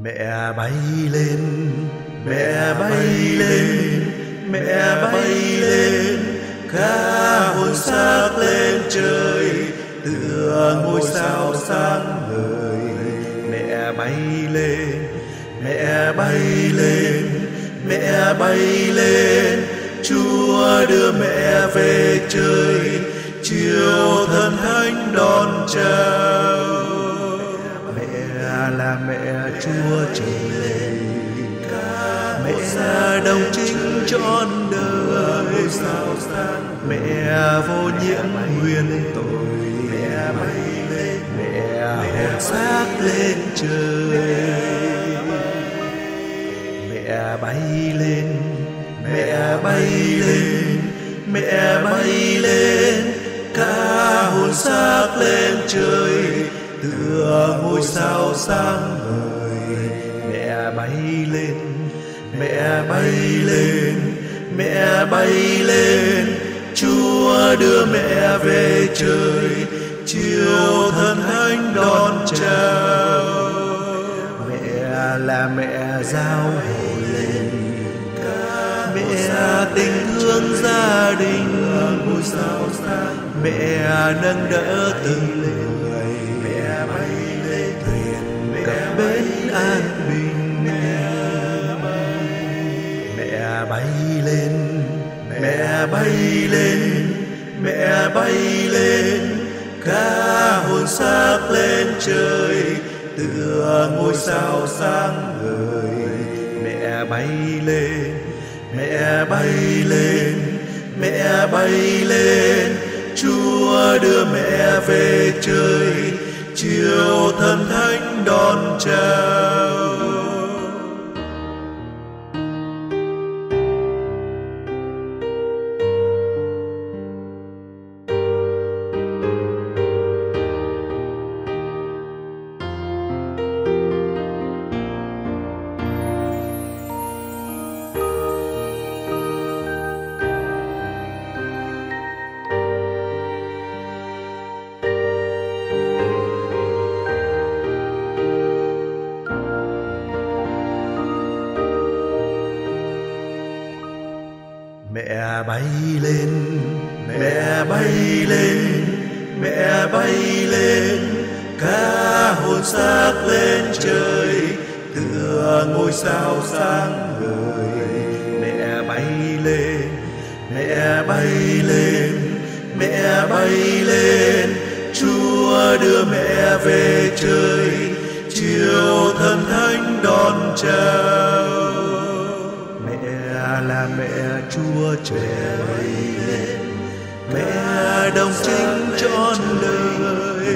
Mẹ bay lên, mẹ bay lên, mẹ bay lên, cả hồn xác lên trời, tựa ngôi sao sáng ngời. Mẹ bay lên, mẹ bay lên, mẹ bay lên, Chúa đưa mẹ về trời, chiều thần thánh đón chào. Mẹ là mẹ Chúa trời, mẹ đồng trinh trọn đời, mẹ vô nhiễm huyền tội. Mẹ bay lên, mẹ hồn xác lên trời. Mẹ bay lên, mẹ bay lên, mẹ bay lên, cả hồn xác lên trời, tựa ngôi sao sáng ngời. Mẹ bay lên, mẹ bay lên, mẹ bay lên, Chúa đưa mẹ về trời, chiều thần thánh đón chào. Mẹ là mẹ giao hội, mẹ tình thương gia đình, mẹ nâng đỡ từng người. Mẹ bay lên thuyền cập bến an bình. Mẹ bay lên, mẹ bay lên, mẹ bay lên, cả hồn xác lên trời, tựa ngôi sao sáng ngời. Mẹ bay lên, mẹ bay lên, mẹ bay lên, Chúa đưa mẹ về trời, chiều thần thánh đón chào. Mẹ bay lên, mẹ bay lên, mẹ bay lên, cả hồn xác lên trời, tựa ngôi sao sáng ngời. Mẹ bay lên, mẹ bay lên, mẹ bay lên, Chúa đưa mẹ về trời, chiều thần thánh đón chào. Là mẹ Chúa trời, mẹ đồng trinh trọn đời,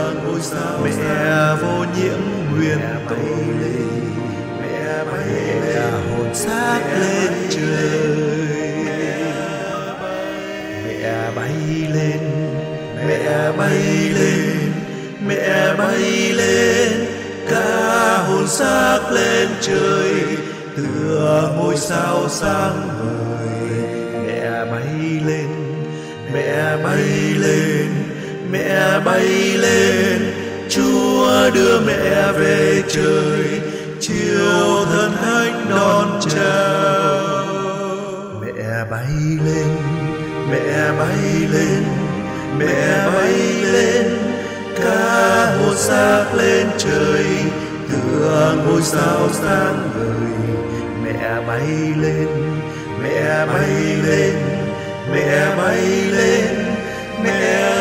mẹ vô nhiễm huyền tội. Mẹ hồn xác lên trời. Mẹ bay lên, mẹ bay lên, mẹ bay lên, cả hồn xác lên trời, tựa ngôi sao sáng ngời. Mẹ bay lên, mẹ bay lên, mẹ bay lên, Chúa đưa mẹ về trời, chiều thần thánh đón chào. Mẹ bay lên, mẹ bay lên, mẹ bay lên, cả hồn xác lên trời, tựa ngôi sao sáng ngời. Mẹ bay lên, mẹ bay lên, mẹ bay lên, mẹ